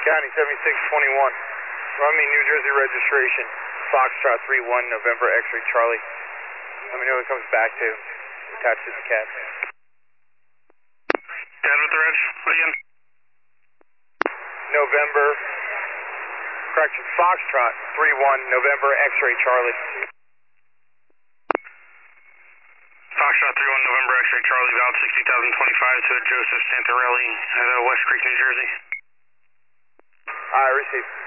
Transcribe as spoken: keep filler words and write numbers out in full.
County seventy-six twenty-one. Run me New Jersey registration. Foxtrot three one, November X-ray Charlie. Let me know when it comes back to attach to the cab. Dad with the reg, again? November, correction, Foxtrot three one, November X-ray Charlie. Foxtrot three one, November X-ray Charlie, valid sixty thousand twenty-five to Joseph Santarelli at uh, West Creek, New Jersey. Alright, received.